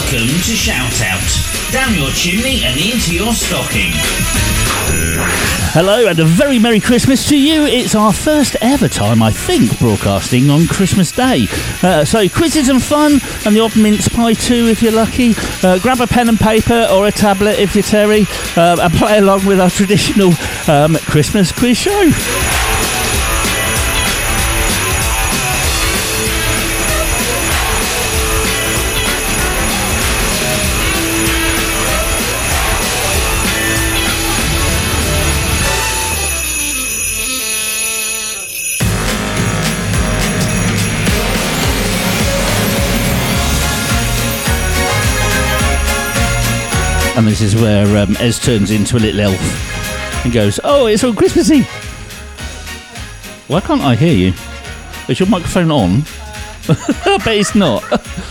Welcome to Shout Out. Down your chimney and into your stocking. Hello and a very Merry Christmas to you. It's our first ever time, I think, broadcasting on Christmas Day. So quizzes and fun, and the odd mince pie too if you're lucky. Grab a pen and paper or a tablet if you're Terry, and play along with our traditional Christmas quiz show. And this is where Ez turns into a little elf and goes, "Oh, it's all Christmassy." Why can't I hear you? Is your microphone on? I bet it's not.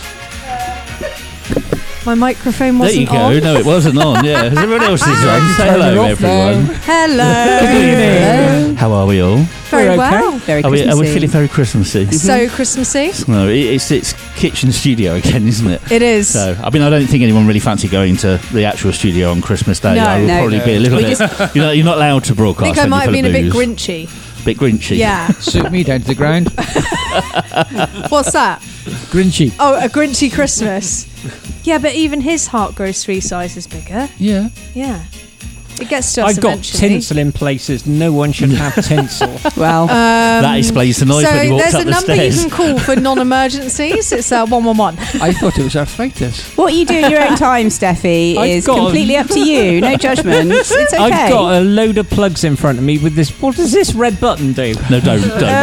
My microphone wasn't on. There you go. No, it wasn't on. Yeah, everyone else is on. Say hello, everyone. Hello. Good evening. How are we all? Very well. Very Are Christmassy. we feeling very Christmassy? So Christmassy. No, it's kitchen studio again, isn't it? It is. So, I mean, I don't think anyone really fancy going to the actual studio on Christmas Day. No. I would probably be a little bit. You're not allowed to broadcast. I think I when might have you're been a bit full of grinchy. Bit grinchy. Yeah. Suit me down to the ground. What's that? Grinchy. Oh, a grinchy Christmas. Yeah, but even his heart grows 3 sizes bigger. Yeah. Yeah. It gets to us I've got eventually. tinsel in places no one should have tinsel. Well, That explains the noise so when he walks there's up a the number stairs. you can call for non-emergencies. It's 111. I thought it was arthritis. what you do in your own time, Steffi, I've is got- completely up to you. No judgment. It's okay. I've got a load of plugs in front of me with this. What does this red button do? No, don't.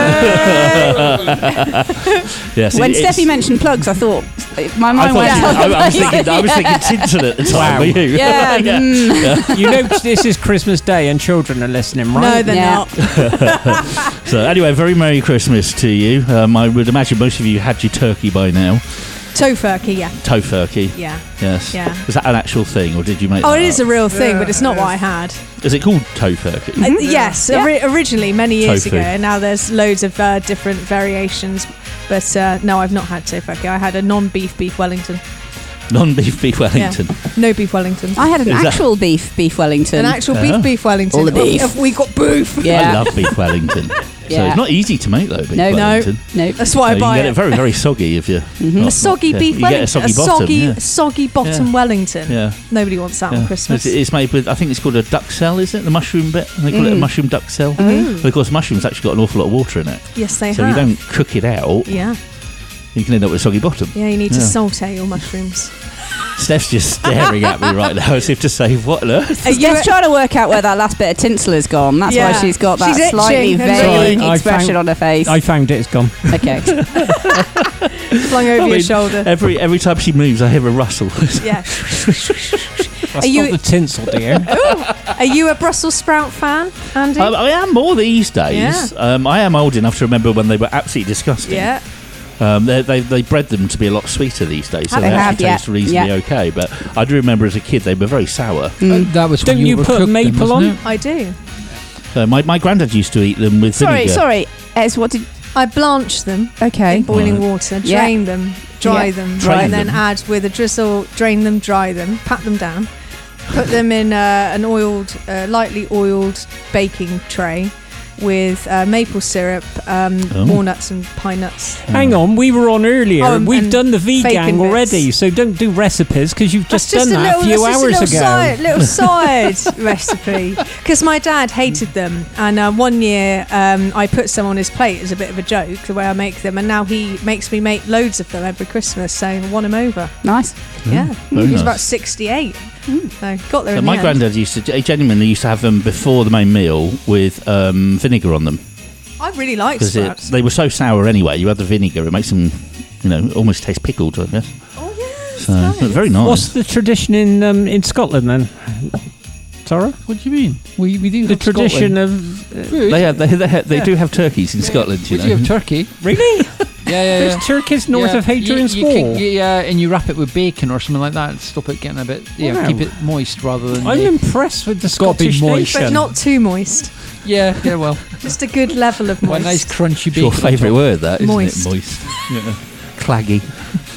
Yes, when it's- Steffi mentioned plugs, I thought my I, mind thought went. I was thinking tinsel at the time. Wow. Were you? Yeah. You know this is Christmas Day and children are listening, No, right? they're Yeah. not. So anyway, very Merry Christmas to you. I would imagine most of you had your turkey by now. Tofurkey, yeah. Tofurkey. Yeah. Yes. Yeah. Is that an actual thing, or did you make? Oh, that it is up? a real thing, but it's not what I had. Is it called tofurkey? Yes, Yeah. originally many years Tofu. ago. Now there's loads of different variations. But no, I've not had tofurkey. I had a non-beef Wellington. Non-beef beef Wellington. Yeah. No beef Wellington. I had an Is that- actual beef Wellington. An actual beef Wellington. All the beef. We got beef. Yeah. I love beef Wellington. So Yeah. it's not easy to make though. Beef No. Wellington. No. That's why I You buy get it. it very, very soggy if you. A soggy beef You Wellington. get a soggy bottom. soggy bottom Yeah. Wellington. Yeah. Nobody wants that on Christmas. It's made with, I think it's called a duxelle, is it? The mushroom bit? And they call it a mushroom duxelle. But of course, mushrooms actually got an awful lot of water in it. Yes, they So have. you don't cook it out, Yeah. you can end up with a soggy bottom. Yeah, you need to Yeah. saute your mushrooms. Steph's just staring at me right now as if to say, what on earth? Are you Steph's trying to work out where that last bit of tinsel has gone. That's Yeah. why she's got that She's slightly itching and vague really- expression on her face. I found it. It's gone. Okay. flung over I your mean, shoulder? Every time she moves, I hear a rustle. Yeah. That's you- not the tinsel, dear. Are you a Brussels sprout fan, Andy? I am more these days. Yeah. I am old enough to remember when they were absolutely disgusting. yeah. They bred them to be a lot sweeter these days, so They they have, actually yeah. taste reasonably Yeah. okay. But I do remember as a kid they were very sour. That was when Don't you put overcooked them, maple wasn't on? it? I do. My granddad used to eat them with vinegar. Sorry. Ez, what did... I blanch them Okay. in boiling Right. water, Yeah. drain them, dry Yeah. them, Drain and then them. add with a drizzle, drain them, dry them, pat them down, put them in an oiled, lightly oiled baking tray with maple syrup, walnuts and pine nuts. Hang on, we were on earlier. Oh, We've and done the bacon vegan bits. already, so don't do recipes because you've just done that a few that's hours just ago. little side recipe. Because my dad hated them, and one year I put some on his plate as a bit of a joke, the way I make them, and now he makes me make loads of them every Christmas, so I won him over. Nice. Yeah, very he was nice. about 68. So got there in My the end. granddad genuinely used to have them before the main meal with vinegar on them I really like because sprouts. they were so sour anyway. You add the vinegar, it makes them, almost taste pickled, I guess. Oh yeah, So nice. very nice. What's the tradition in Scotland then? Tara? What do you mean? We do The have tradition Scotland. of... Food. They do have turkeys in Scotland, We do have turkey. Really? Yeah. There's turkeys north of Hadrian's you Wall. and you wrap it with bacon or something like that. Stop it getting a bit. Yeah, Wow. keep it moist rather than. I'm impressed with the gotta be Scottish moist. nation. But not too moist. Yeah. Well, Just a good level of well, moist. a nice crunchy It's bacon. your favourite on top. word, that, isn't Moist. it? Moist. Claggy.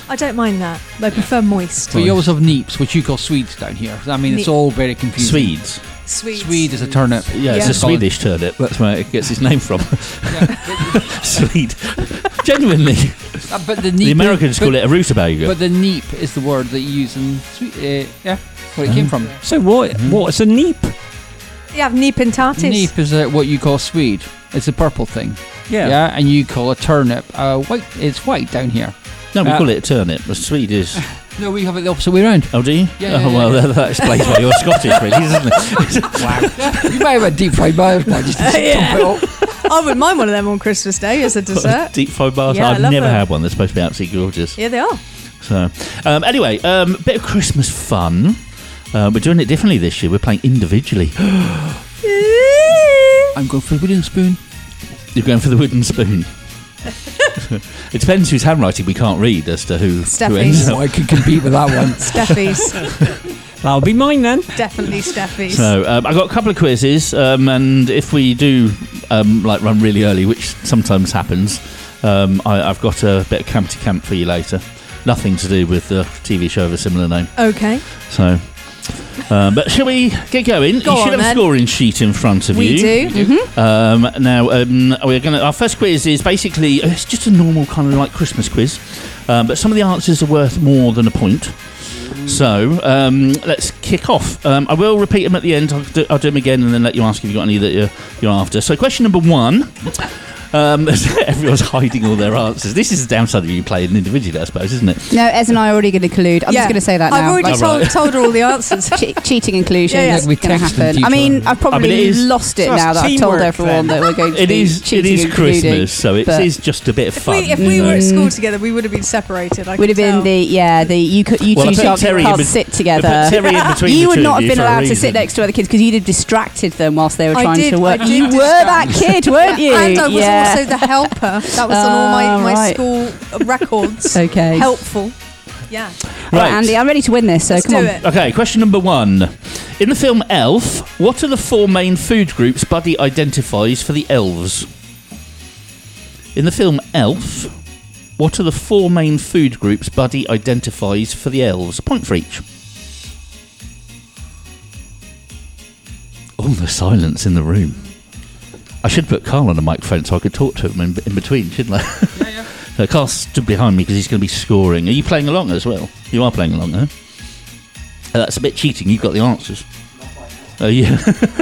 I don't mind that. I prefer moist. But you always have neeps, which you call Swedes down here. I mean, it's Ne- all very confusing. Swedes. Sweet. Swede is a turnip. Yeah, it's Yeah. a Swedish turnip. That's where it gets its name from. Swede. Genuinely. But the neep. The Americans call it a rutabaga. But the neep is the word that you use in Sweden. Yeah, where it came from. So what's a neep? You have Nepentatis. Neep is what you call Swede. It's a purple thing. Yeah. Yeah, and you call a turnip white. It's white down here. No, we Uh, call it a turnip. The Swede is. No, we have it the opposite way around. Oh, do you? Yeah, Oh, yeah, well, yeah. that explains why you're Scottish, really, doesn't it? You might have a deep fried Mars bar just to dump it all. I wouldn't mind one of them on Christmas Day as a dessert. Deep fried bars. Yeah, I I've love never them. had one. They're supposed to be absolutely gorgeous. Yeah, they are. So, anyway, bit of Christmas fun. We're doing it differently this year. We're playing individually. I'm going for the wooden spoon. You're going for the wooden spoon. It depends whose handwriting we can't read as to who ends Steffi's. up. I could compete with that one. Steffi's. That'll be mine then. Definitely Steffi's. So I've got a couple of quizzes, and if we do run really early, which sometimes happens, I've got a bit of campty camp for you later. Nothing to do with the TV show of a similar name. Okay. So, but shall we get going? Go you should on, have a then. scoring sheet in front of We you. do. Now we're going to. Our first quiz is basically it's just a normal kind of like Christmas quiz, but some of the answers are worth more than a point. So let's kick off. I will repeat them at the end. I'll do them again and then let you ask if you've got any that you're after. So question number 1. Everyone's hiding all their answers. This is the downside of you playing individually, I suppose, isn't it? No, Ez and I are already going to collude. I'm just going to say that now. I've already Oh, right. told her all the answers. Cheating inclusion Yeah, yeah. is We going to text happen. each I mean, other. I've probably it is- lost it So now it's that I've told teamwork everyone then. that we're going to It be is cheating and colluding, Christmas, so it but is just a bit of fun. If we were at school together, we would have been separated. I would have can been tell. you Well, I two put Terry in can't bet- sit I together. put Terry in between You the would two not of have you been for a allowed to reason. sit next to other kids because you'd have distracted them whilst they were trying to work. I did You were that kid, weren't you? And I was also the helper. That was on all my right. school records. Okay. Helpful. Yeah. Right, Andy, I'm ready to win this, so Let's come do on. it. Okay, question number 1. In the film Elf, what are the 4 main food groups Buddy identifies for the elves? In the film Elf, what are the 4 main food groups Buddy identifies for the elves? A point for each. Oh, the silence in the room. I should put Carl on the microphone so I could talk to him in between, shouldn't I? Yeah. Carl stood behind me because he's going to be scoring. Are you playing along as well? You are playing along, huh? That's a bit cheating. You've got the answers. Oh, yeah.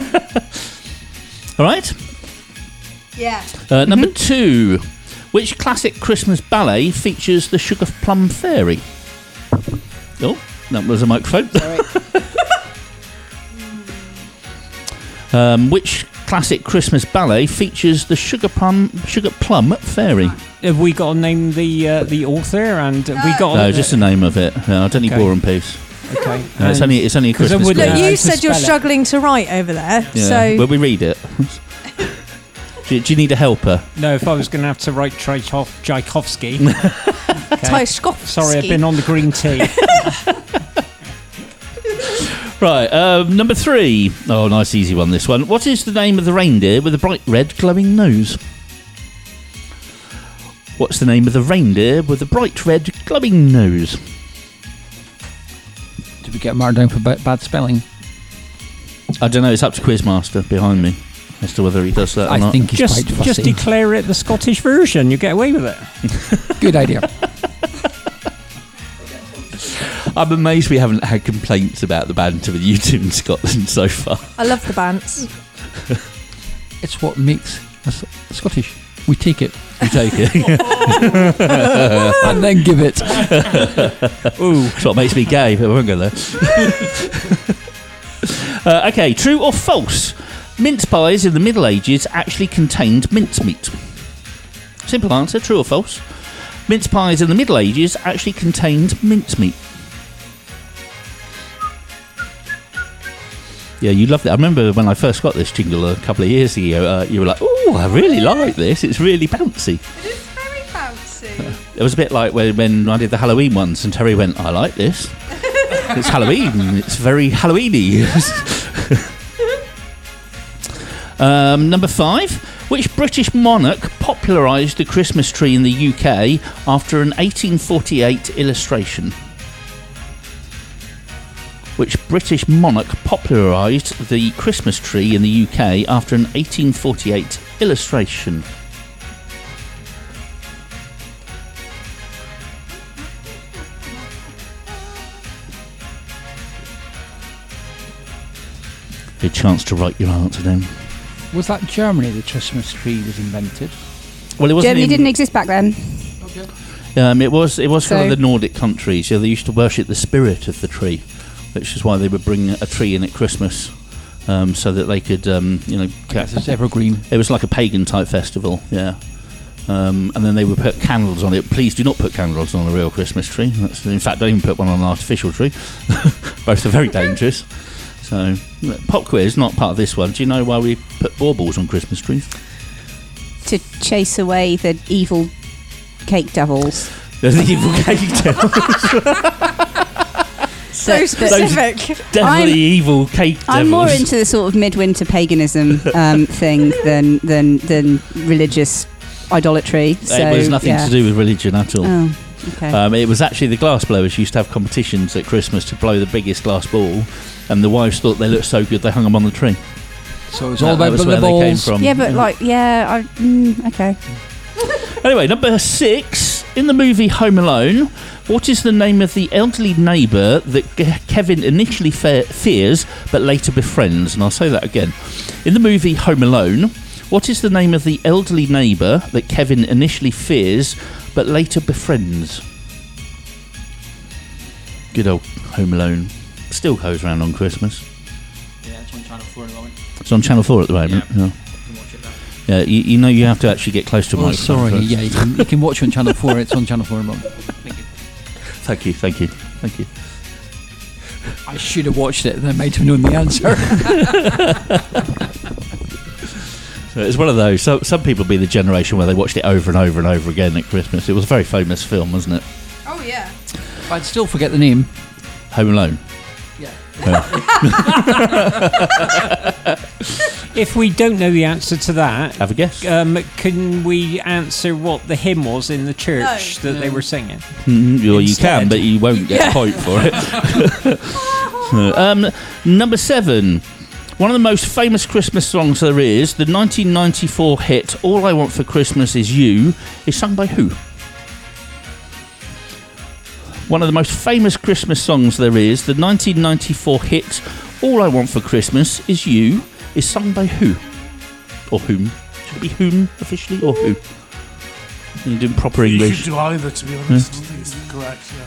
All right. Yeah. Number 2. Which classic Christmas ballet features the Sugar Plum Fairy? Oh, that was a microphone. Which classic Christmas ballet features the Sugar Plum Fairy? Have we got to name the author and have we got? No, just the name of it. No, I don't need Okay. War and Peace. Okay. No, it's only a 'cause I Christmas would- quiz. Look, Yeah, you to said you're spell it. struggling to write over there. Yeah. So Will we read it? do you need a helper? No, if I was going to have to write Tchaikovsky. Tchaikovsky. Sorry, I've been on the green tea. Right, number 3. Oh, nice easy one, this one. What is the name of the reindeer with a bright red glowing nose? What's the name of the reindeer with a bright red glowing nose? Did we get marked down for bad spelling? I don't know, it's up to Quizmaster behind me as to whether he does that or I not. think he's just quite fussy. declare it the Scottish version. You get away with it. Good idea. I'm amazed we haven't had complaints about the banter with you two in Scotland so far. I love the bants. It's what makes us Scottish. We take it You take it. and then give it. Ooh, that's what makes me gay, but we won't go there. Okay, true or false? Mince pies in the Middle Ages actually contained mincemeat. Simple answer, true or false? Mince pies in the Middle Ages actually contained mincemeat. Yeah, you loved it. I remember when I first got this jingle a couple of years ago, you were like, oh, I really like this. It's really bouncy. It is very bouncy. It was a bit like when I did the Halloween ones and Terry went, I like this. It's Halloween. It's very Halloweeny. Number 5. Which British monarch popularised the Christmas tree in the UK after an 1848 illustration? Which British monarch popularised the Christmas tree in the UK after an 1848 illustration? Good chance to write your answer down. Was that Germany the Christmas tree was invented? Well, it wasn't. Germany didn't exist back then. It was from the Nordic countries. Yeah, they used to worship the spirit of the tree, which is why they would bring a tree in at Christmas, so that they could, It's evergreen. It was like a pagan type festival. Yeah. And then they would put candles on it. Please do not put candles on a real Christmas tree. In fact, don't even put one on an artificial tree. Both are very dangerous. So, pop quiz, not part of this one. Do you know why we put baubles on Christmas trees? To chase away the evil cake devils. The evil cake devils. So specific. Definitely evil cake devils. I'm more into the sort of midwinter paganism thing than religious idolatry. So, it was nothing to do with religion at all. Oh, okay. It was actually the glass blowers used to have competitions at Christmas to blow the biggest glass ball, and the wives thought they looked so good they hung them on the tree. So it's all about the balls. They came from. Yeah, but okay. Anyway, number 6. In the movie Home Alone, what is the name of the elderly neighbour that Kevin initially fears but later befriends? And I'll say that again. In the movie Home Alone, what is the name of the elderly neighbour that Kevin initially fears but later befriends? Good old Home Alone. Still goes around on Christmas. Yeah, it's on Channel 4 at the moment. It's on Channel 4 at the moment. Yeah. Yeah, you know you have to actually get close to a microphone. Sorry, yeah, you can watch it on Channel 4. It's on Channel 4 at the moment. Thank you. I should have watched it, then I might have known the answer. So it's one of those. So some people be the generation where they watched it over and over and over again at Christmas. It was a very famous film, wasn't it? Oh, yeah. I'd still forget the name. Home Alone. Yeah. If we don't know the answer to that, Have a guess. can we answer what the hymn was in the church that they were singing? Well, you can, but you won't get a point for it. Number 7. One of the most famous Christmas songs there is, the 1994 hit "All I Want for Christmas Is You," is sung by who? One of the most famous Christmas songs there is, the 1994 hit "All I Want for Christmas Is You," is sung by who? Or whom? Should it be whom officially, or who? You're doing proper English. You should do either, to be honest. I think it's correct, yeah.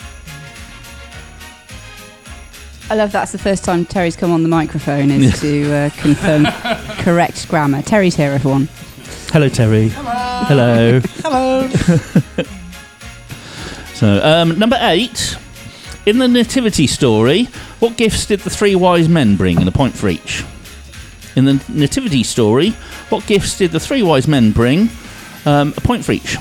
I love that's the first time Terry's come on the microphone is to confirm correct grammar. Terry's here, everyone. Hello, Terry. Hello. Hello. So, number 8. In the nativity story, what gifts did the 3 wise men bring? And a point for each. In the nativity story, what gifts did the 3 wise men bring? A point for each.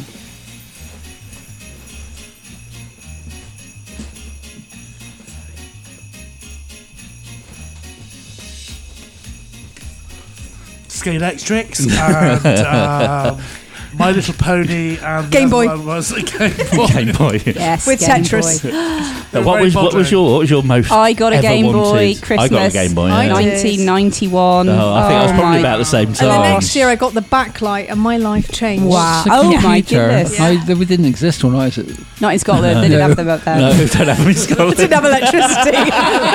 Skaelectrics and My Little Pony and Game Boy. One was a Game Boy. Game Boy. Yes, With Game Tetris. Boy. What was your most? I got a ever Game Boy wanted? Christmas. I got a Game Boy. I Yeah. did. 1991. Oh, I think I was probably my about the same And time. the next year I got the backlight and my life changed. Wow. It's a Oh, my computer. goodness. They didn't exist when I was at... Not in Scotland. They didn't have them up there. No, we don't have them in Scotland. Didn't have electricity.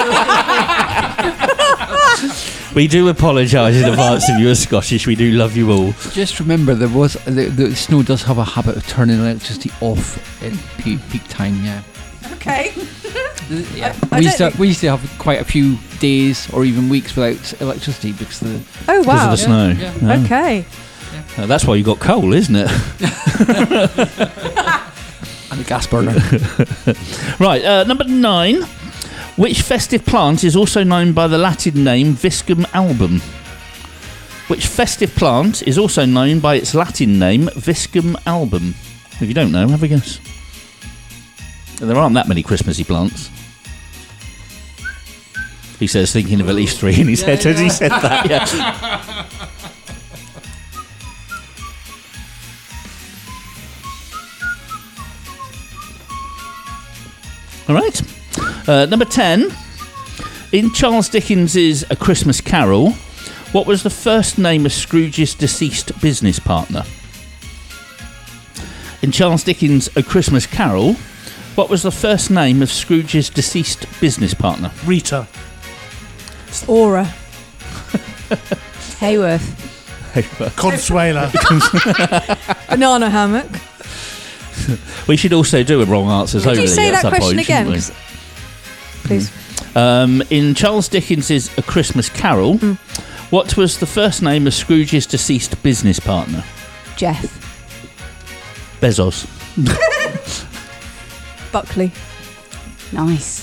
We do apologise in advance if you're Scottish. We do love you all. Just remember, there was the snow does have a habit of turning electricity off at peak time, yeah. Okay. Yeah. I don't We used to have quite a few days or even weeks without electricity because of the... Oh, Because wow. of the snow. Yeah. Yeah. Okay. That's why you got coal, isn't it? And the gas burner. Right, number 9. Which festive plant is also known by the Latin name Viscum album? Which festive plant is also known by its Latin name Viscum album? If you don't know, have a guess. There aren't that many Christmassy plants. He says, thinking of at least 3 in his head as he said that, yeah. All right. Number 10. In Charles Dickens's A Christmas Carol, what was the first name of Scrooge's deceased business partner? In Charles Dickens' A Christmas Carol, what was the first name of Scrooge's deceased business partner? Rita. Aura. Hayworth. Consuela. Banana hammock. We should also do a wrong answers Could only you say at that some question point, again? shouldn't 'Cause- Please. we? In Charles Dickens's A Christmas Carol, what was the first name of Scrooge's deceased business partner? Jeff. Bezos. Buckley. Nice.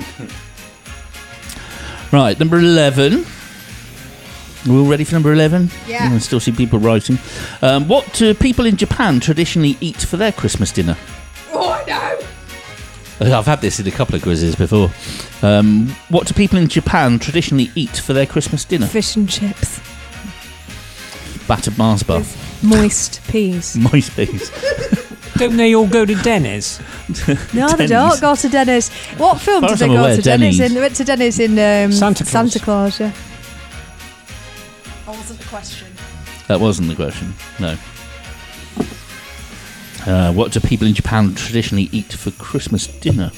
Right, number 11. We're all ready for number 11? Yeah. I still see people writing. What do people in Japan traditionally eat for their Christmas dinner? Oh, I know. I've had this in a couple of quizzes before. What do people in Japan traditionally eat for their Christmas dinner? Fish and chips. Battered Mars bar. With moist peas. Moist peas. Don't they all go to Denny's? No, they don't go to Denny's. What film As far did as they I'm go aware, to Denny's Denny's. in? They went to Denny's in Santa Claus. Santa Claus, yeah. That wasn't the question. That wasn't the question, no. What do people in Japan traditionally eat for Christmas dinner?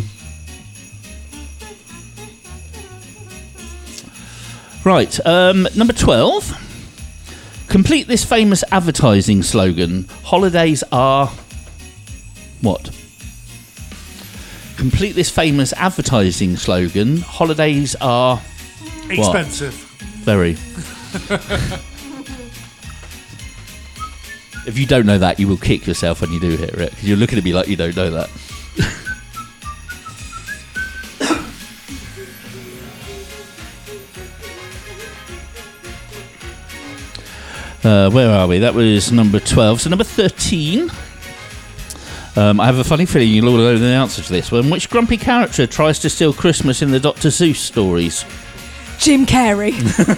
Right, number 12. Complete this famous advertising slogan. Holidays are... What? Complete this famous advertising slogan. Holidays are... Expensive. Very. If you don't know that, you will kick yourself when you do hear it. 'Cause you're looking at me like you don't know that. Where are we? That was number 12. So number 13. I have a funny feeling you'll all know the answer to this one. Which grumpy character tries to steal Christmas in the Dr. Seuss stories? Jim Carrey.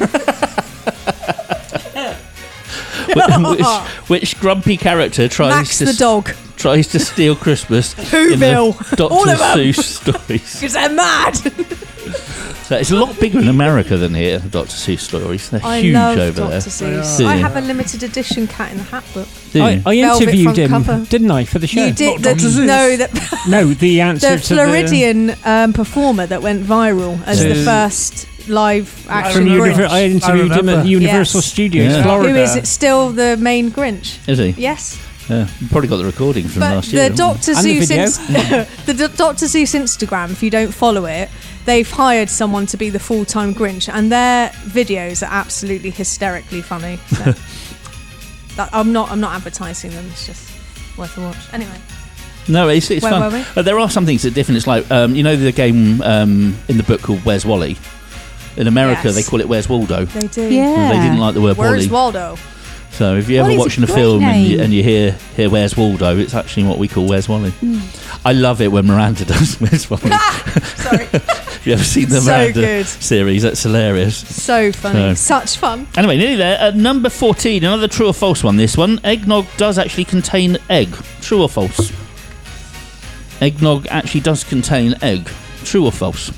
which grumpy character tries Max to the dog. tries to steal Christmas in the Whoville. Dr. All of them. Seuss stories? Because they're mad. So it's a lot bigger in America than here, the Dr. Seuss stories. They're I huge love over Dr. there. Seuss. Do I you? have a limited edition Cat in the Hat book. Do I you? Velvet interviewed front him, cover. didn't I, for the show? You did Dr. Seuss? no, that No, the answer the to Floridian performer that went viral as the So- first live From action remember. Grinch. I interviewed him at remember. Universal Yes. Studios, Yeah. Florida. Who is still the main Grinch? Is he? Yes, Yeah. You've probably got the recording from but last year. the haven't you? Dr. And the Seuss video. the Dr. Seuss Instagram. If you don't follow it, they've hired someone to be the full-time Grinch, and their videos are absolutely hysterically funny. So. I'm not advertising them. It's just worth a watch. Anyway, No, it's Where fun. were we? But there are some things that are different. It's like, you know the game in the book called Where's Wally? In America, Yes. they call it Where's Waldo. they do. Yeah. They didn't like the word Where's Wally. Waldo? So if you're ever Wally's a watching a great film name. and you hear Where's Waldo, it's actually what we call Where's Wally. Hmm. I love it when Miranda does Where's Wally. Sorry, Have you ever seen the So Miranda good. series? That's hilarious. so funny, No. such fun. Anyway, nearly there. At number 14, another true or false one, this one. Eggnog does actually contain egg. True or false? Eggnog actually does contain egg. True or false?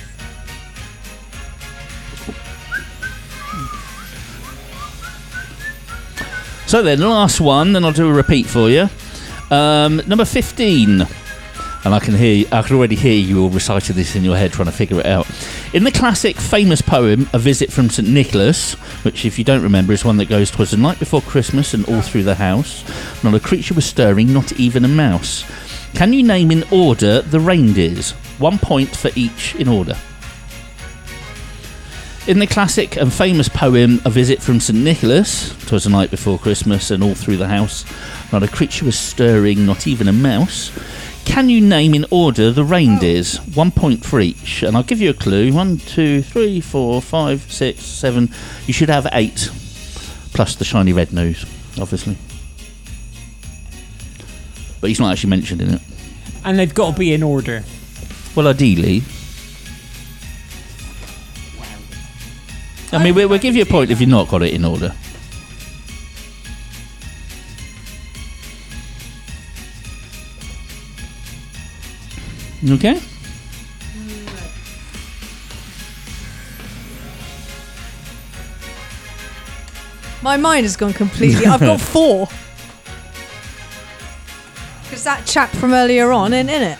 So then, the last one, then I'll do a repeat for you. Number 15. And I can already hear you all reciting this in your head, trying to figure it out. In the classic famous poem, A Visit from St. Nicholas, which, if you don't remember, is one that goes, "'Twas the night before Christmas and all through the house. Not a creature was stirring, not even a mouse." Can you name in order the reindeers? 1 point for each in order. In the classic and famous poem, A Visit from St. Nicholas, "'Twas the night before Christmas and all through the house. Not a creature was stirring, not even a mouse. Can you name in order the reindeers? 1 point for each. And I'll give you a clue. 1, 2, 3, 4, 5, 6, 7. You should have 8. Plus the shiny red nose, obviously. But he's not actually mentioned in it. And they've got to be in order. Well, ideally. I mean, we'll give you a point if you've not got it in order. Okay. My mind has gone completely. I've got 4. Because that chap from earlier on in it.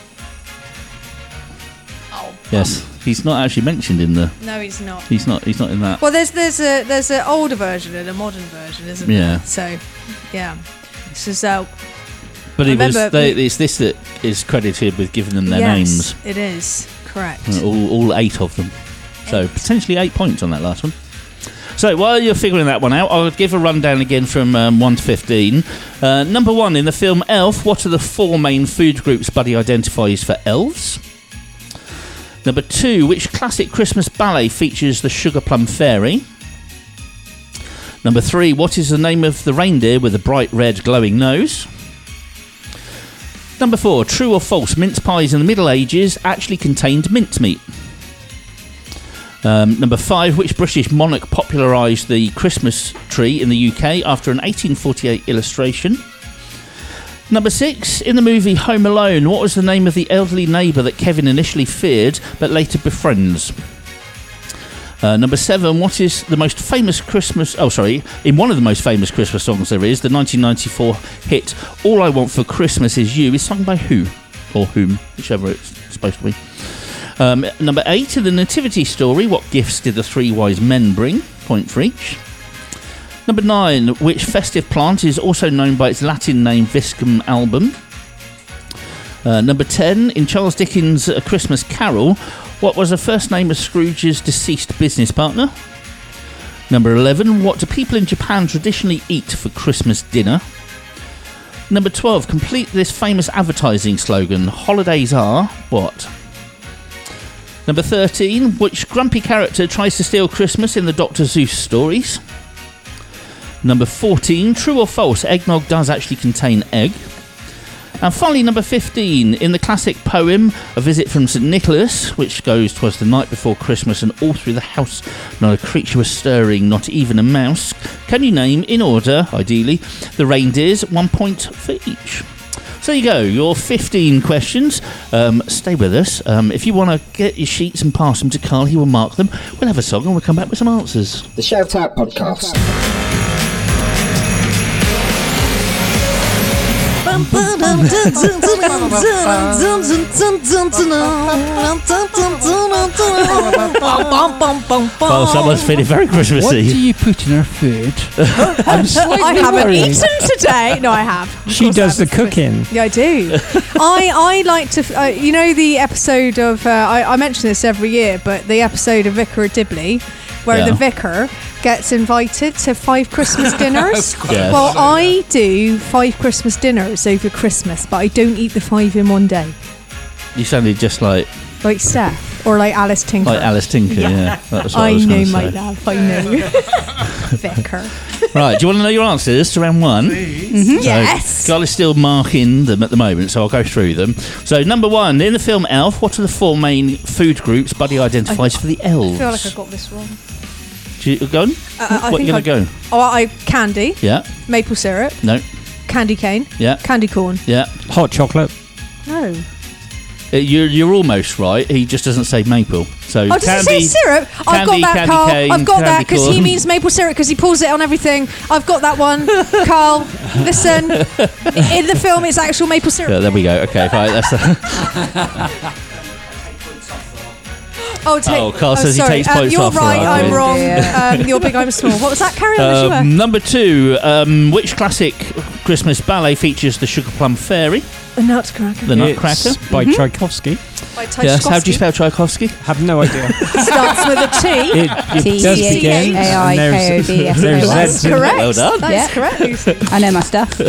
Yes. He's not actually mentioned in the. No, he's not. He's not in that. Well, there's an older version and a modern version, isn't Yeah. there? So, yeah. This is But it was. remember It's this that is credited with giving them their yes, names. it is correct. All 8 of them. So 8. potentially 8 points on that last one. So while you're figuring that one out, I'll give a rundown again from 1 to 15. Number 1, in the film Elf, what are the 4 main food groups Buddy identifies for elves? Number 2, which classic Christmas ballet features the Sugar Plum Fairy? Number 3, what is the name of the reindeer with a bright red glowing nose? Number 4, true or false, mince pies in the Middle Ages actually contained mincemeat? Number 5, which British monarch popularised the Christmas tree in the UK after an 1848 illustration? Number 6, in the movie Home Alone, what was the name of the elderly neighbour that Kevin initially feared but later befriends? Number 7, what is the most famous Christmas... Oh, sorry, in one of the most famous Christmas songs there is, the 1994 hit All I Want for Christmas Is You is sung by who? Or whom, whichever it's supposed to be. Number 8, in the Nativity story, what gifts did the 3 wise men bring? Point for each. Number 9, which festive plant is also known by its Latin name Viscum album? Number 10, in Charles Dickens' A Christmas Carol, what was the first name of Scrooge's deceased business partner? Number 11, what do people in Japan traditionally eat for Christmas dinner? Number 12, complete this famous advertising slogan, holidays are what? Number 13, which grumpy character tries to steal Christmas in the Dr. Seuss stories? Number 14, true or false, eggnog does actually contain egg? And finally, number 15, in the classic poem A Visit from St. Nicholas, which goes, 'twas the night before Christmas and all through the house not a creature was stirring, not even a mouse, can you name, in order, ideally, the reindeers, 1 point for each? So there you go, your 15 questions. Stay with us. If you want to get your sheets and pass them to Carl, he will mark them. We'll have a song and we'll come back with some answers. The Shout Out Podcast. Well, someone's feeling very Christmassy. What do you put in her food? I'm slightly I haven't worried. eaten today. No, I have. Of She course I does the have. cooking. Yeah, I do. I like to, you know, the episode of, I mention this every year, but the episode of Vicar of Dibley, where Yeah. the vicar gets invited to 5 Christmas dinners. Yes. Well, I do 5 Christmas dinners over Christmas, but I don't eat the 5 in one day. You sounded just like Steph, or like Alice Tinker. Alice Tinker, yeah. That was what I I was know, gonna my say. love, I know. Vicar. Right, do you want to know your answers to round 1? Yes. Carl is still marking them at the moment, so I'll go through them. So, number 1, in the film Elf, what are the 4 main food groups Buddy identifies for the elves? I feel like I got this wrong. Go on? I What are you think going to go? Oh, candy, Yeah, maple syrup, no, candy cane, yeah, candy corn. yeah. Hot chocolate. No. You're almost right. He just doesn't say maple. So Oh, does he say syrup? I've got candy, that, candy Carl. cane, I've got that candy because he corn. means maple syrup because he pulls it on everything. I've got that one, Carl. Listen, in the film it's actual maple syrup. Yeah, there we go. Okay, right. That's Oh, Carl says he sorry. takes points You're off for right. that. I'm wrong. You're big. I'm small. What was that? Carry on as you were. Number 2, which classic Christmas ballet features the Sugar Plum Fairy? The Nutcracker. The Nutcracker. It's by Tchaikovsky. By Yes. How do you Tchaikovsky. spell Tchaikovsky? Have no idea. Starts with a T. It does begin. and there's T-C-H-A-I-K-O-B-S-O-S. Z's in it. Correct. Well done. That is Yeah. correct. Lucy. I know my stuff.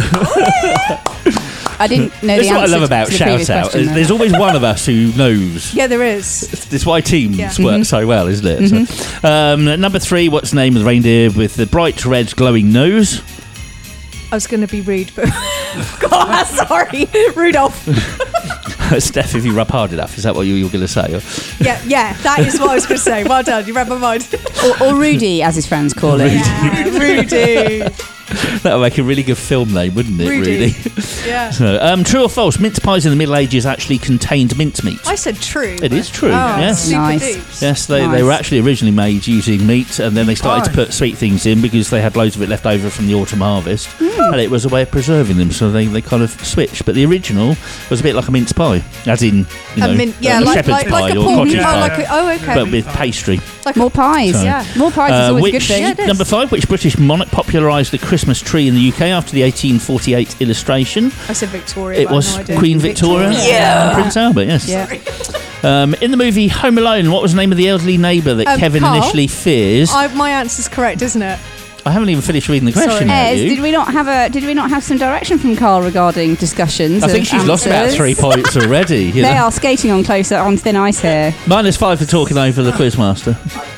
I didn't know That's the what I answer love about to the Shout previous Out. question, though. There's always one of us who knows. Yeah, there is. That's why teams Yeah. work so well, isn't it? So, number 3, what's the name of the reindeer with the bright red glowing nose? I was going to be rude, but God, sorry, Rudolph. Steph, if you rub hard enough, is that what you were going to say? Or- Yeah, that is what I was going to say. Well done, you read my mind. or Rudy, as his friends call it. Yeah, Rudy. That would make a really good film name, wouldn't it? Rudy. Really. Yeah. So, true or false? Mince pies in the Middle Ages actually contained mincemeat. I said true. It is true. Oh, Yes. super Nice. dupes. Yes, they Nice. were actually originally made using meat, and then they started to put sweet things in because they had loads of it left over from the autumn harvest, and it was a way of preserving them. So they kind of switched. But the original was a bit like a mince pie, as in a shepherd's pie a or pork cottage pie. pie, Okay. but with pastry. More pies. So- Yeah. More pies is always a good thing. Yeah, it is. Number 5, which British monarch popularised the Christmas tree in the UK after the 1848 illustration? I said Victoria. It but I was have no idea. Queen Victoria. Yeah. Prince Albert, yes. Yeah. In the movie Home Alone, what was the name of the elderly neighbour that Kevin Carl? initially fears? My answer's correct, isn't it? I haven't even finished reading the question Sorry. yet. Ez, you? did we not have some direction from Carl regarding discussions? I think of she's lost about answers? 3 points already. You They know. are skating on thin ice here. -5 for talking over the quizmaster.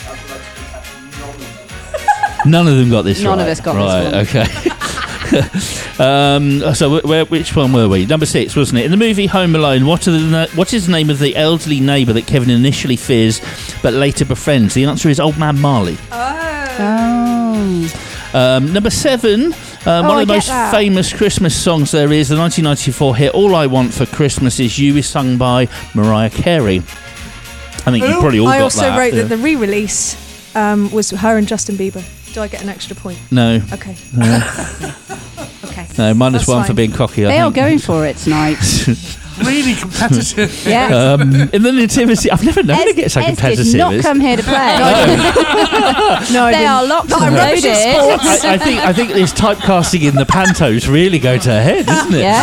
None of them got this None right. of us got right, this okay. So which one were we? Number 6, wasn't it? In the movie Home Alone, what is the name of the elderly neighbour that Kevin initially fears but later befriends? The answer is Old Man Marley. Oh. Number 7, one of the most famous Christmas songs there is, the 1994 hit All I Want for Christmas Is You, is sung by Mariah Carey. I think you probably all got that. I also wrote yeah. that the re-release was her and Justin Bieber. Do I get an extra point? No. Okay. Okay. No, -1 That's for fine. being cocky. They I are think. going for it tonight. Really competitive. Yeah. In the nativity, I've never known it get so Ez competitive. did not come here to play. No, I They didn't. are locked No, and I'm rubbish at loaded. sports. I think this typecasting in the pantos really go to her head, doesn't it?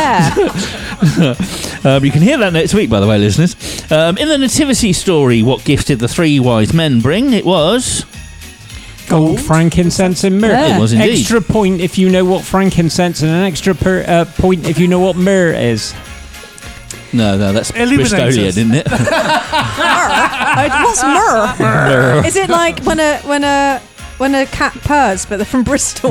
Yeah. You can hear that next week, by the way, listeners. In the nativity story, what gifts did the 3 wise men bring? It was... Gold, frankincense, and myrrh. Yeah. It was indeed. Extra point if you know what frankincense, and an extra point if you know what myrrh is. No, that's Illuminators. Bristolian, isn't it? What's myrrh? Is it like when a cat purrs, but they're from Bristol?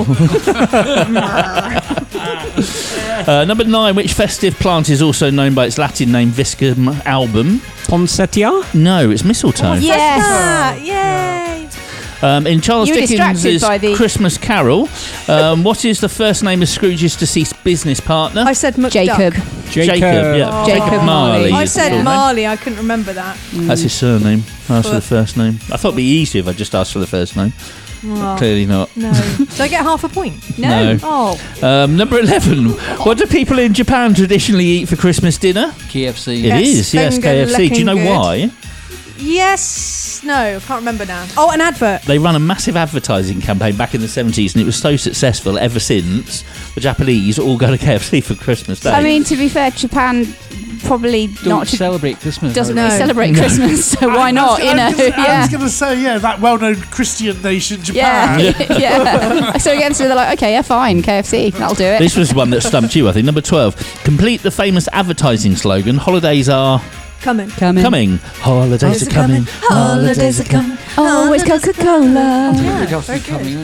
Number 9, which festive plant is also known by its Latin name Viscum album? Poinsettia? No, it's mistletoe. Yes. Ah, yay! In Charles You were distracted Dickens's by the- Christmas Carol, what is the first name of Scrooge's deceased business partner? I said McDuck. Jacob. Jacob, yeah. Oh. Jacob Marley. I is the full said name. Marley. I couldn't remember that. That's his surname. I asked for the But- first name. I thought it'd be easier if I just asked for the first name. Oh, Clearly not. no. Did I get half a point? No. Oh, Number 11. What do people in Japan traditionally eat for Christmas dinner? KFC. It is, yes, finger KFC. Do you know licking good. why? yes. No, I can't remember now. Oh, an advert. They ran a massive advertising campaign back in the 70s, and it was so successful ever since the Japanese all go to KFC for Christmas Day. I mean, to be fair, Japan probably Don't celebrate Christmas. doesn't No. really celebrate Christmas, so why not? You know, I yeah. was going to say, that well-known Christian nation, Japan. Yeah, yeah. So again, so they're like, okay, yeah, fine, KFC, that'll do it. This was one that stumped you, I think. Number 12. Complete the famous advertising slogan, holidays are Coming. coming. Holidays are coming. Holidays are coming. Always Coca-Cola. Yeah, very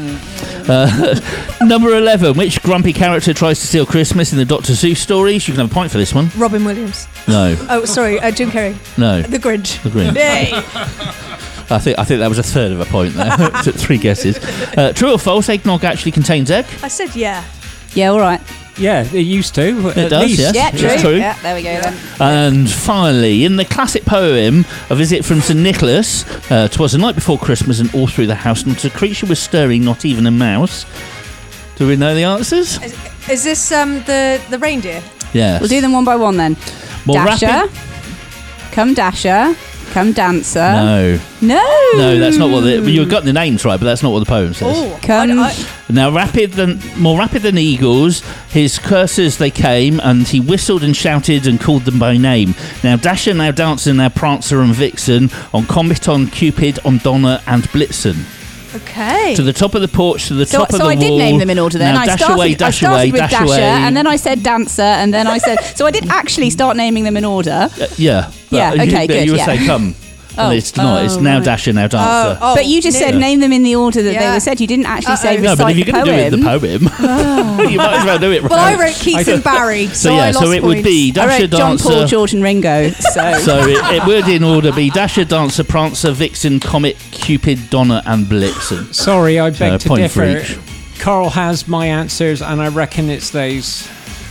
good. Number 11. Which grumpy character tries to steal Christmas in the Dr. Seuss stories? You can have a point for this one. Robin Williams. No. Oh, sorry, Jim Carrey. No. The Grinch. The Grinch. Yay! I think that was a third of a point there. 3 guesses. True or false? Eggnog actually contains egg. I said yeah. Yeah, all right. Yeah, it used to. It at does, least. yes. Yeah, It's true. true. Yeah, there we go then. And finally, in the classic poem A Visit from St Nicholas, 'twas the night before Christmas and all through the house not a creature was stirring, not even a mouse. Do we know the answers? Is this the reindeer? Yes. We'll do them one by one then. More Dasher. rapid? Come Dasher. Come Dancer. No. No, that's not what you got the names right, but that's not what the poem says. Oh, Come. Now, more rapid than eagles, his cursors they came, and he whistled and shouted and called them by name. Now Dasher, now Dancer, now Prancer and Vixen, on Comet, on Cupid, on Donna and Blitzen. Okay. To the top of the porch, to the top of the So wall. I did name them in order then. Now I dash started, away, dash I started away, with dash Dasher, away. and then I said Dancer, and then I said... So I didn't actually start naming them in order. Yeah. But Yeah, okay, good, You would yeah. say come. Oh. And it's not. It's now right. Dasher, now Dancer. But you just said name them in the order that they Yeah. were said. You didn't actually say No, recite but if you're the going to do it in the poem, you might as well do it right. Well, I wrote Keith and Barry, so So I yeah, lost so it would points. be I Dasher, wrote John, Dancer. Paul, George and Ringo. So So it would in order be Dasher, Dancer, Prancer, Vixen, Comet, Cupid, Donna and Blitzen. Sorry, I beg to point for differ. each. Carl has my answers, and I reckon it's those.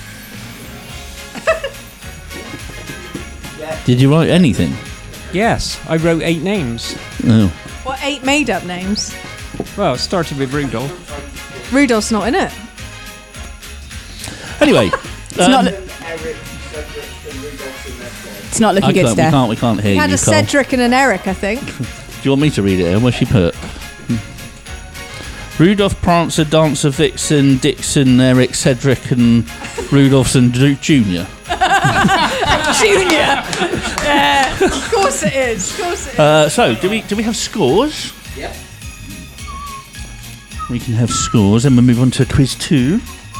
Did you write anything? Yes, I wrote 8 names. No. What, 8 made-up names? Well, it started with Rudolph. Rudolph's not in it. Anyway. It's not looking good, Steph. We can't hear We had you, a Carl. Cedric and an Eric, I think. Do you want me to read it in? What's she put? Rudolph, Prancer, Dancer, Vixen, Dixon, Eric, Cedric, and Rudolph's and Junior. Junior. Yeah, of course it is. Of course it is. So, do we have scores? Yeah. We can have scores, and we'll move on to quiz 2.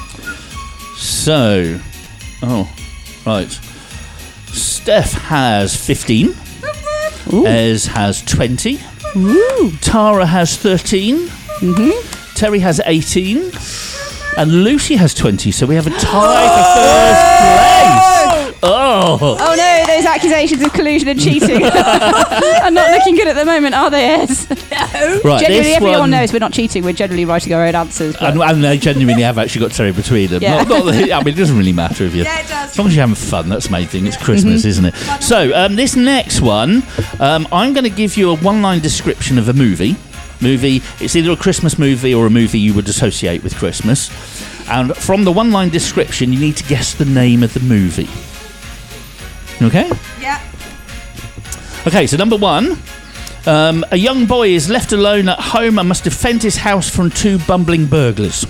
So, right. Steph has 15. Ooh. Ez has 20. Ooh. Tara has 13. Terry has 18. And Lucy has 20. So we have a tie for first place. Oh no, those accusations of collusion and cheating are not looking good at the moment, are they, Ez? No. Right, generally, everyone knows we're not cheating. We're generally writing our own answers. And they genuinely have actually got Terry between them. Yeah. Not that, I mean, it doesn't really matter if you. Yeah, it does. As long as you're having fun, that's the main thing. It's Christmas, isn't it? So, this next one, I'm going to give you a one-line description of a movie. It's either a Christmas movie or a movie you would associate with Christmas. And from the one-line description, you need to guess the name of the movie. Okay? Yeah. Okay, so number 1. A young boy is left alone at home and must defend his house from 2 bumbling burglars.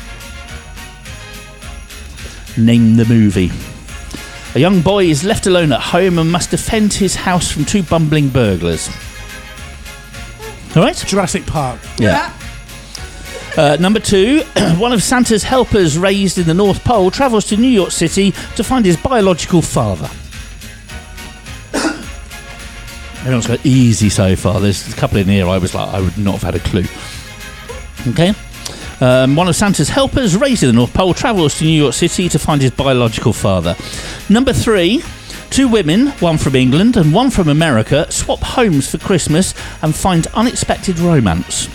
Name the movie. A young boy is left alone at home and must defend his house from 2 bumbling burglars. All right? Jurassic Park. Yeah. Number 2, one of Santa's helpers raised in the North Pole travels to New York City to find his biological father. Everyone's got easy so far. There's a couple in here I was like, I would not have had a clue. Okay. One of Santa's helpers raised in the North Pole travels to New York City to find his biological father. Number 3, 2 women, one from England and one from America, swap homes for Christmas and find unexpected romance.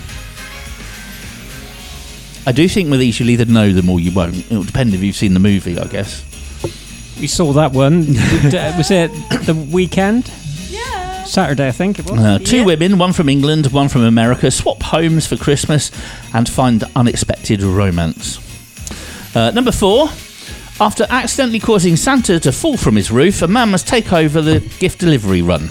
I do think with these you'll either know them or you won't. It'll depend if you've seen the movie, I guess. We saw that one. Was it the weekend? Yeah. Saturday, I think it was. 2 women, one from England, one from America, swap homes for Christmas and find unexpected romance. Number 4. After accidentally causing Santa to fall from his roof, a man must take over the gift delivery run.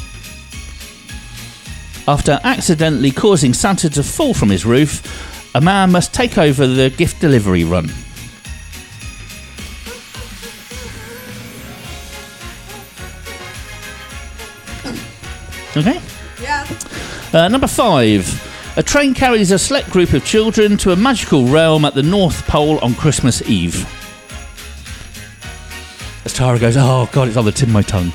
After accidentally causing Santa to fall from his roof, a man must take over the gift delivery run. Okay? Yeah. Number 5. A train carries a select group of children to a magical realm at the North Pole on Christmas Eve. As Tara goes, oh God, it's on the tip of my tongue.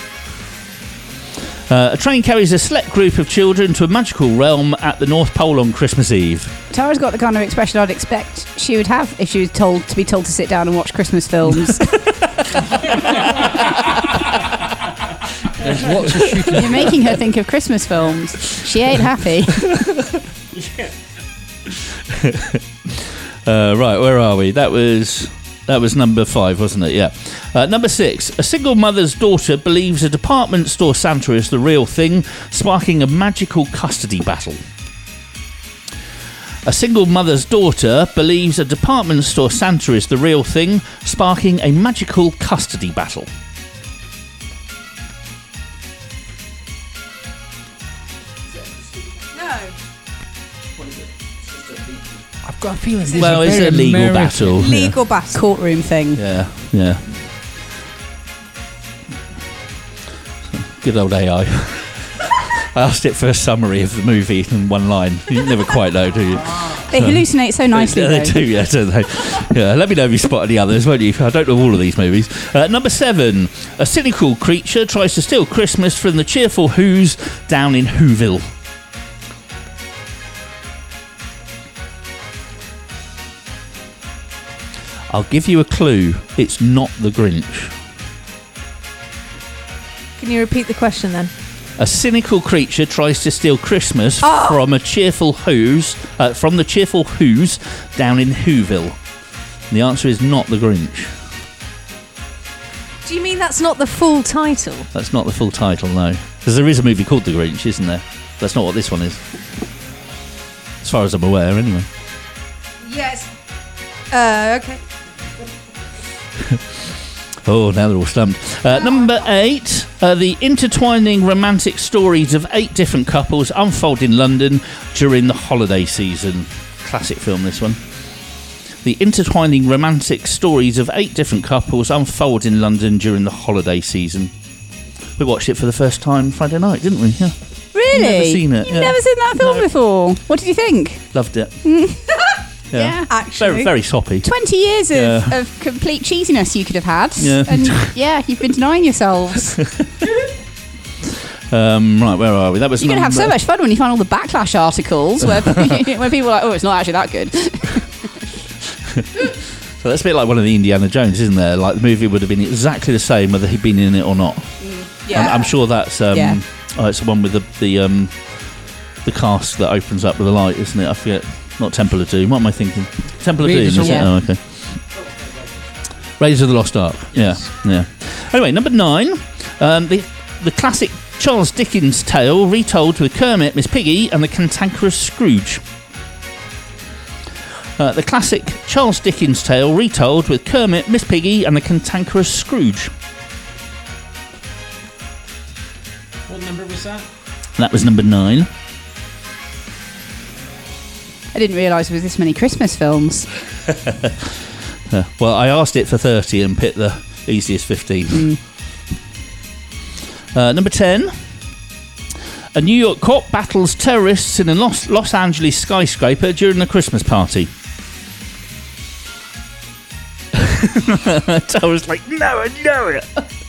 A train carries a select group of children to a magical realm at the North Pole on Christmas Eve. Tara's got the kind of expression I'd expect she would have if she was told to sit down and watch Christmas films. You're making her think of Christmas films. She ain't happy. Right, where are we? That was number 5, wasn't it? Yeah. Number 6. A single mother's daughter believes a department store Santa is the real thing, sparking a magical custody battle. A single mother's daughter believes a department store Santa is the real thing, sparking a magical custody battle. No. I've got a feeling this Well, is it's a very legal American. battle. Legal battle. Courtroom thing. Yeah, yeah. Good old AI. I asked it for a summary of the movie in one line. You never quite know, do you? They hallucinate so nicely, Yeah, they though. do, yeah, don't they? Yeah, let me know if you spot any others, won't you? I don't know all of these movies. Number 7. A cynical creature tries to steal Christmas from the cheerful Who's down in Whoville. I'll give you a clue. It's not the Grinch. Can you repeat the question then? A cynical creature tries to steal Christmas from the cheerful Who's down in Whoville. The answer is not The Grinch. Do you mean that's not the full title? That's not the full title, no. Because there is a movie called The Grinch, isn't there? That's not what this one is. As far as I'm aware, anyway. Yes. Okay. Oh, now they're all stumped. Number 8, the intertwining romantic stories of 8 different couples unfold in London during the holiday season. Classic film, this one. The intertwining romantic stories of 8 different couples unfold in London during the holiday season. We watched it for the first time Friday night, didn't we? Yeah. Really? Never seen it. You've never seen that film before? What did you think? Loved it. Yeah. Actually. Very, very soppy. 20 years of complete cheesiness you could have had. Yeah. And you've been denying yourselves. Right, where are we? That was You're going to have so much fun when you find all the backlash articles where people are like, oh, it's not actually that good. So that's a bit like one of the Indiana Jones, isn't there? Like the movie would have been exactly the same whether he'd been in it or not. Yeah. I'm sure that's it's the one with the cast that opens up with the light, isn't it? I forget. Not Temple of Doom. What am I thinking? Temple of Doom, Raiders is it? Oh, okay. Raiders of the Lost Ark. Yes. Yeah. Anyway, number 9, the classic Charles Dickens tale retold with Kermit, Miss Piggy, and the Cantankerous Scrooge. The classic Charles Dickens tale retold with Kermit, Miss Piggy, and the Cantankerous Scrooge. What number was that? That was number 9. I didn't realise there was this many Christmas films. Well, I asked it for 30 and picked the easiest 15. Number 10. A New York cop battles terrorists in a Los Angeles skyscraper during a Christmas party. I was like, no, I know it.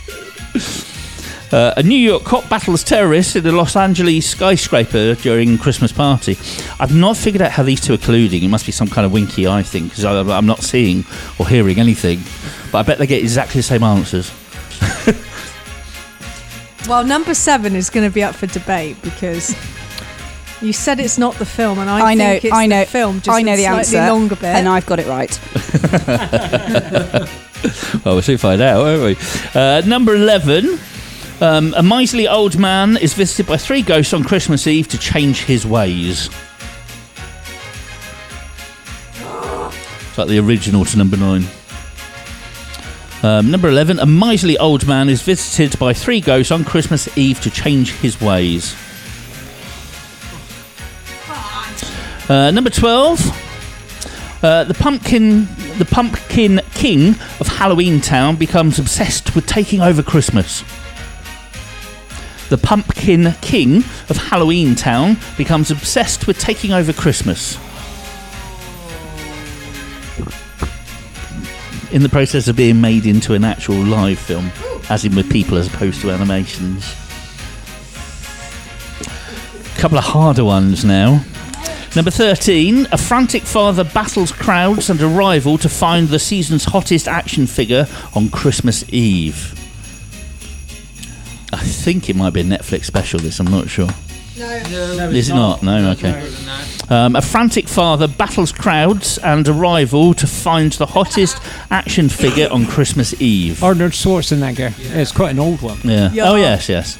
A New York cop battles terrorists in a Los Angeles skyscraper during Christmas party. I've not figured out how these two are colluding. It must be some kind of winky eye thing, because I'm not seeing or hearing anything. But I bet they get exactly the same answers. Well, number 7 is going to be up for debate because you said it's not the film, and I think it's the film. Just I know the slightly answer, longer bit, and I've got it right. Well, we'll soon find out, won't we? Number 11. A miserly old man is visited by 3 ghosts on Christmas Eve to change his ways. It's like the original to number 9. Number 11. A miserly old man is visited by 3 ghosts on Christmas Eve to change his ways. Number 12. The Pumpkin King of Halloween Town becomes obsessed with taking over Christmas. The Pumpkin King of Halloween Town becomes obsessed with taking over Christmas. In the process of being made into an actual live film, as in with people as opposed to animations. A couple of harder ones now. Number 13, a frantic father battles crowds and a rival to find the season's hottest action figure on Christmas Eve. I think it might be a Netflix special, this, I'm not sure. No, Is it not? No, okay. A frantic father battles crowds and a rival to find the hottest action figure on Christmas Eve. Arnold Schwarzenegger. Yeah. It's quite an old one. Yeah. Oh, yes.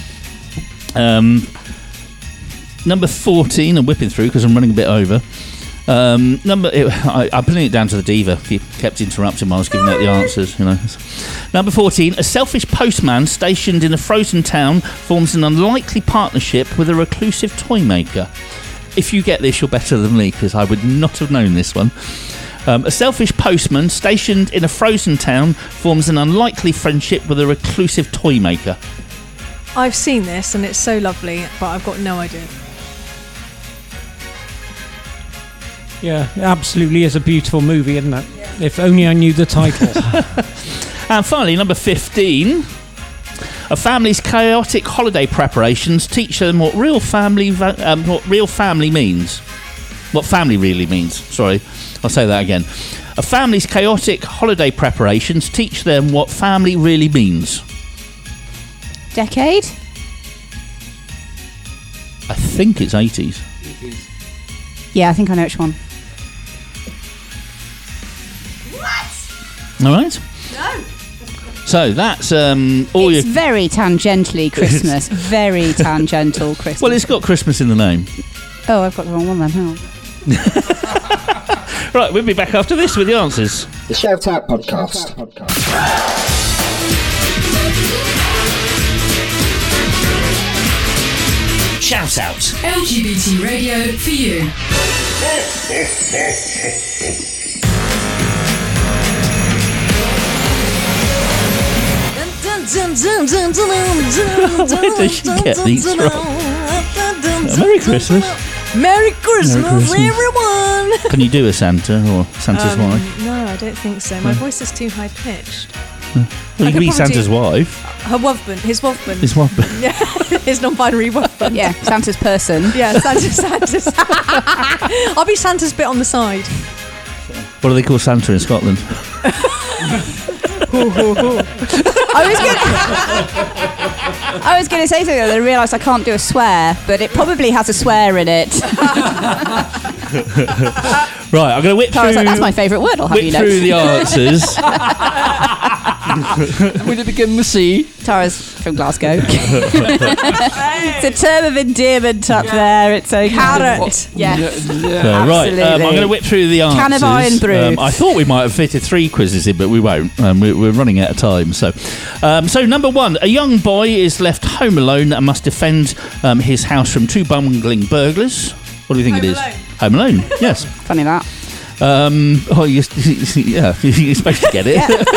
Number 14, I'm whipping through because I'm running a bit over. I'm putting it down to the diva. He kept interrupting while I was giving out the answers, you know. Number 14, a selfish postman stationed in a frozen town forms an unlikely partnership with a reclusive toy maker. If you get this, you're better than me, because I would not have known this one. A selfish postman stationed in a frozen town forms an unlikely friendship with a reclusive toy maker. I've seen this and it's so lovely, but I've got no idea. Yeah, it absolutely is a beautiful movie, isn't it? Yeah. If only I knew the title. And finally, number 15. A family's chaotic holiday preparations teach them what real family means. What family really means. Sorry, I'll say that again. A family's chaotic holiday preparations teach them what family really means. Decade? I think it's 80s. Yeah, I think I know which one. All right. No. So that's all It's your. very tangentially Christmas. Very tangential Christmas. Well, it's got Christmas in the name. Oh, I've got the wrong one then. Hang on. Right, we'll be back after this with the answers. The Shout Out Podcast. Shout out. LGBT radio for you. Where does she get these from? Merry Christmas. Merry Christmas, Merry Christmas. everyone! Can you do a Santa or Santa's wife? No, I don't think so. My voice is too high pitched. Well, you could can be probably Santa's do- wife. Her husband, his husband. His wife. Yeah, his non-binary husband. Yeah, Santa's person. Yeah, Santa's. I'll be Santa's bit on the side. What do they call Santa in Scotland? I was going to say something, and I realised I can't do a swear, but it probably has a swear in it. Right, I'm going to whip So I was through. like, that's my favourite word, I'll have whip you know. through the answers. Will it begin with C? Tara's from Glasgow. It's a term of endearment up there. It's a Carrot. Yeah. Right, I'm going to whip through the answers. Can of iron brew. I thought we might have fitted 3 quizzes in, but we won't. We're running out of time. So number 1, a young boy is left home alone and must defend his house from 2 bungling burglars. What do you think Home it is? Alone. Home Alone. Yes. Funny that. Yeah, you're supposed to get it.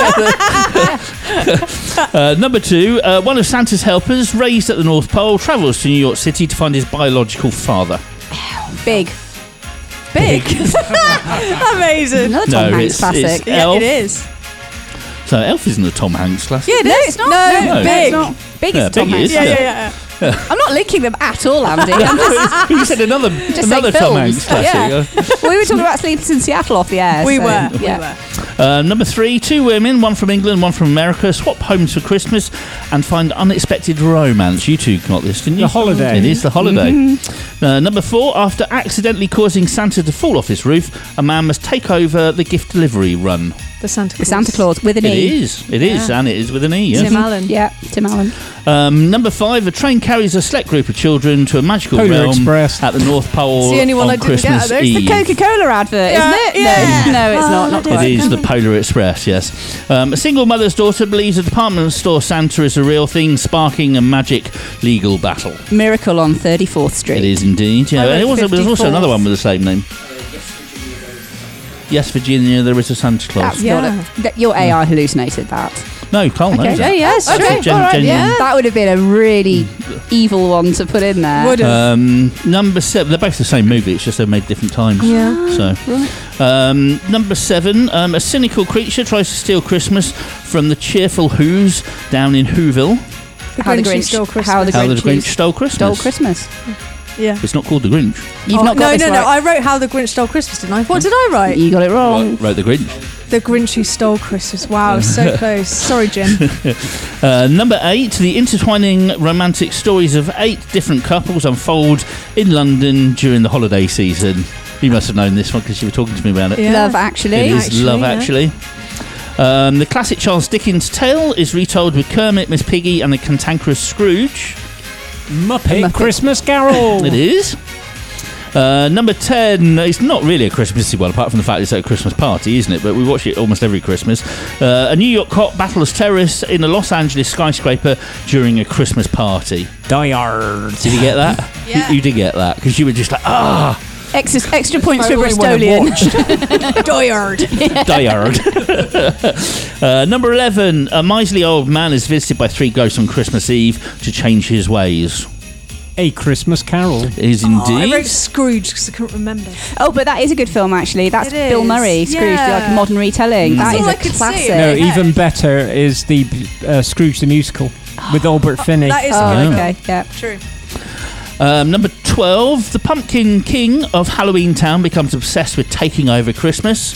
Number 2, one of Santa's helpers, raised at the North Pole, travels to New York City to find his biological father. Big. Big. Amazing. Another Tom Hanks classic. Yeah, Elf. it is. So Elf isn't a Tom Hanks classic. Yeah, it No, is. it's not. No, Big. It's not. Big Yeah, is Tom Big Hanks. is, Yeah. I'm not linking them at all, Andy. I'm just, You said another saying Tom films. Hanks classic. Yeah. we were talking about Sleepers in Seattle off the air. We so, were. Yeah. Number 3, 2 women, one from England, one from America, swap homes for Christmas and find unexpected romance. You two got this, didn't you? The Holiday. It is The Holiday. Mm-hmm. Number 4, after accidentally causing Santa to fall off his roof, a man must take over the gift delivery run. The Santa Claus. The Santa Claus with an It E. is, and it is with an E. Yes. Tim Allen. Yeah, Tim Allen. Number 5, a train carries a select group of children to a magical Polar realm Express. at the North Pole It's the only one on I didn't get Christmas out of those. Eve. The Coca-Cola advert, isn't it? Yeah. No, it's not. Not It quite. is the Polar Express, yes. A single mother's daughter believes a department store Santa is a real thing, sparking a magic legal battle. Miracle on 34th Street. It is indeed, yeah. I And wrote there's also 54th. another one with the same name. Yes, Virginia, there is a Santa Claus. That's not your AI hallucinated that. No, Carl knows Okay. that. Yeah, yes. That's Okay. a All right. genuine- Yeah. That would have been a really evil one to put in there. Would have. Number 7, they're both the same movie, it's just they're made different times. Yeah. So, number 7, a cynical creature tries to steal Christmas from the cheerful Who's down in Whoville. How the Grinch Grinch Stole Christmas. How the How the Grinch Grinch stole Christmas. stole Christmas. Yeah. It's not called the Grinch. You've not got no, this no, right. no. I wrote How the Grinch Stole Christmas, didn't I? What did I write? You got it wrong. Wrote the Grinch. The Grinch Who Stole Christmas. Wow, so close. Sorry, Jim. Number 8, the intertwining romantic stories of 8 different couples unfold in London during the holiday season. You must have known this one because you were talking to me about it. Yeah. Love Actually. It is Actually, Love yeah. Actually. The classic Charles Dickens tale is retold with Kermit, Miss Piggy and the cantankerous Scrooge. Muppet Christmas Carol. It is. Number 10, it's not really a Christmassy one, apart from the fact it's at a Christmas party, isn't it? But we watch it almost every Christmas. A New York cop battles terrorists in a Los Angeles skyscraper during a Christmas party. Die Hard. Did you get that? Yeah. You did get that, because you were just like, Extra points for I only wanna Bristolian. Doyard. die hard. Number 11, a miserly old man is visited by 3 ghosts on Christmas Eve to change his ways. A Christmas Carol. It is I indeed. wrote Scrooge because I couldn't remember. Oh, but that is a good film, actually. That's It Bill is. Murray, Scrooge, Yeah. like a modern retelling. That's That all is I a could see. classic. No, Yeah. even better is the Scrooge the Musical with Albert Finney. That is Oh, a good okay, film. yeah. True. Number 12, the Pumpkin King of Halloween Town becomes obsessed with taking over Christmas.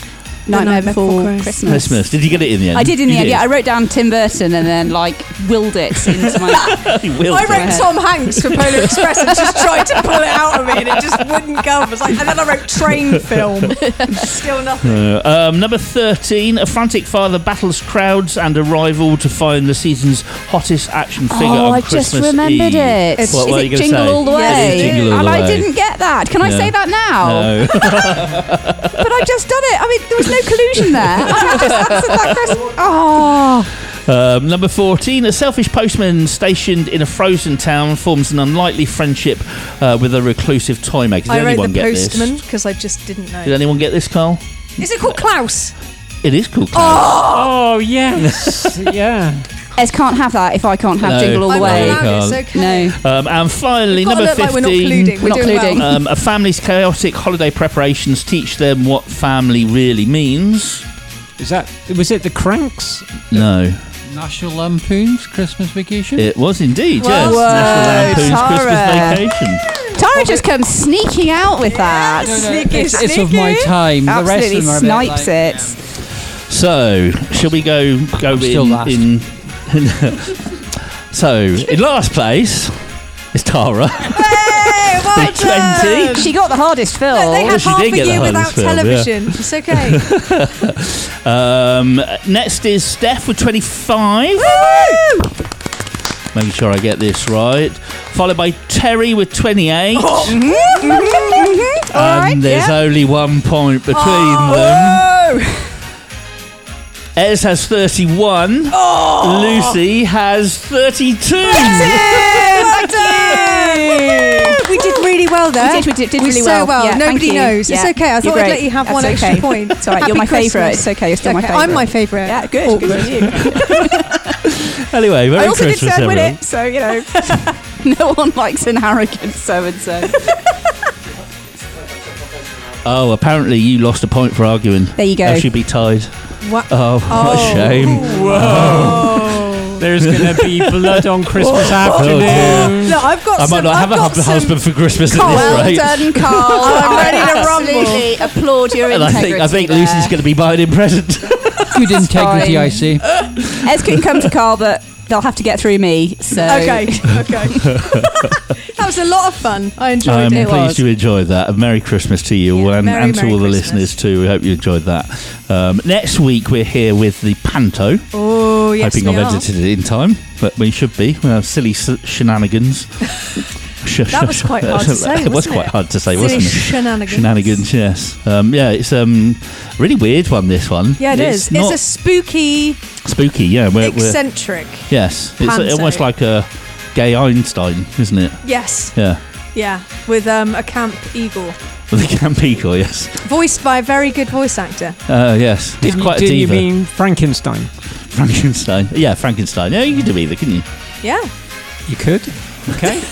Nightmare Before Christmas. Did you get it in the end? I did in the end. Yeah, I wrote down Tim Burton and then willed it into my. I wrote Tom Hanks for Polar Express and just tried to pull it out of me, and it just wouldn't go. I was like, and then I wrote train film. Still nothing. Number 13, a frantic father battles crowds and a rival to find the season's hottest action figure on I Christmas just remembered Eve. it. Is it Jingle All the Way? It is Jingle All and the I Way. didn't get that. Can I say that now? No. But I've just done it. I mean, there was no collusion there. I just answered that question. Oh. Number 14, a selfish postman stationed in a frozen town forms an unlikely friendship with a reclusive toy maker. Did I wrote anyone the get postman this? because I just didn't know. Did anyone get this, Carl? Is it called Klaus? It is called Klaus. Oh, yes. Yeah. Ez can't have that if I can't have No. Jingle All the I'm Way. not allowed, it's okay. No. And finally, You've got to number look like 15. we're not colluding. We're not doing colluding. well. A family's chaotic holiday preparations teach them what family really means. Was it the Cranks? No. National Lampoon's Christmas Vacation. It was indeed, Whoa. yes. National Lampoon's Tara. Christmas Vacation. Tara just comes sneaking out with that. It's of my time. The rest Absolutely of them are a bit snipes like, it. So, shall we go still last. in So, in last place is Tara. Hey, well With 20. done. She got the hardest fill. Look, they had she half did a get the year without hardest film, yeah. television. It's okay. Next is Steph with 25. Making sure I get this right. Followed by Terry with 28. And there's only 1 point between them. Ez has 31. Lucy has 32. We did really well there. We did really so well. Yeah, Nobody thank you. knows. Yeah. It's okay. I thought You're I'd great. let you have That's one okay. extra point. It's all right. Happy You're my Christmas. favourite. It's okay. You're still my favourite. I'm my favourite. Yeah, good. Good for you. Anyway, Merry I also did Christmas, third with everyone. it, so you know, no one likes an arrogant so and so. Oh, apparently you lost a point for arguing. There you go. That should be tied. What? Oh, what a shame. Whoa. There's going to be blood on Christmas Oh, afternoon. Look, I've got I some. might not have I've a got some- husband for Christmas at Well this rate. done, Carl. I'm ready to absolutely applaud your And integrity. I think there. Lucy's going to be buying him present. Good integrity, fine. I see. Ez can come to Carl, but they'll have to get through me. So Okay. That was a lot of fun. I enjoyed I'm it. pleased you enjoyed that. A Merry Christmas to you Yeah, and Merry to all the Christmas. listeners too. We hope you enjoyed that. Next week we're here with the Panto. Oh, yes, Hoping we I've are. edited it in time, but we should be. We have silly shenanigans. That was quite hard to say, It was wasn't quite it? hard to say, Silly wasn't it? shenanigans. Shenanigans, yes. Yeah, it's a really weird one, this one. Yeah, it is. Not It's a spooky, spooky, yeah. We're, eccentric. yes, it's Panto. almost like a gay Einstein, isn't it? Yes. Yeah. Yeah. With a camp eagle. The Camp Eagle, yes. Voiced by a very good voice actor. Yes. It's quite a Didn't you diva. mean Frankenstein? Frankenstein. Yeah, Frankenstein. Yeah, you can do either, couldn't you? Yeah. You could. Okay.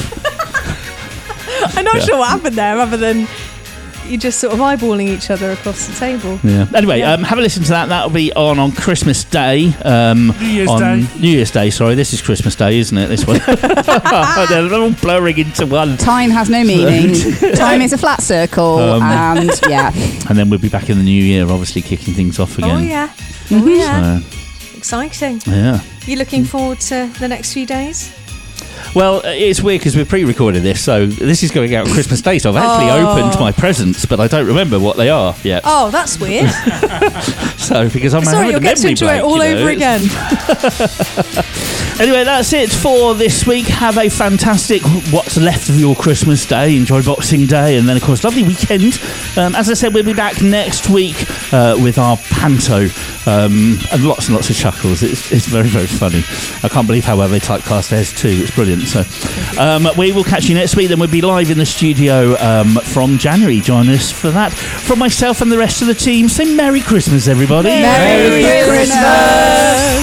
I'm not sure what happened there, other than you just sort of eyeballing each other across the table. Yeah. Anyway, Yeah. have a listen to that. That'll be on Christmas Day. New Year's Day. New Year's Day, sorry. This is Christmas Day, isn't it? This one. They're all blurring into one. time has no meaning. Time is a flat circle, and yeah. And then we'll be back in the new year, obviously kicking things off again. Oh, yeah. Oh, yeah. So, Exciting. yeah. You looking forward to the next few days? Well, it's weird because we've pre-recorded this, so this is going out on Christmas Day. So I've actually opened my presents, but I don't remember what they are yet. Oh, that's weird. So because I'm Sorry, having you'll a get to memory enjoy break, it all you know, over it's- again. Anyway, that's it for this week. Have a fantastic what's left of your Christmas Day. Enjoy Boxing Day, and then of course lovely weekend. As I said, we'll be back next week with our Panto and lots of chuckles. It's very, very funny. I can't believe how well they typecast theirs too. It's brilliant. So we will catch you next week. Then we'll be live in the studio from January. Join us for that. From myself and the rest of the team, say Merry Christmas, everybody. Merry Christmas.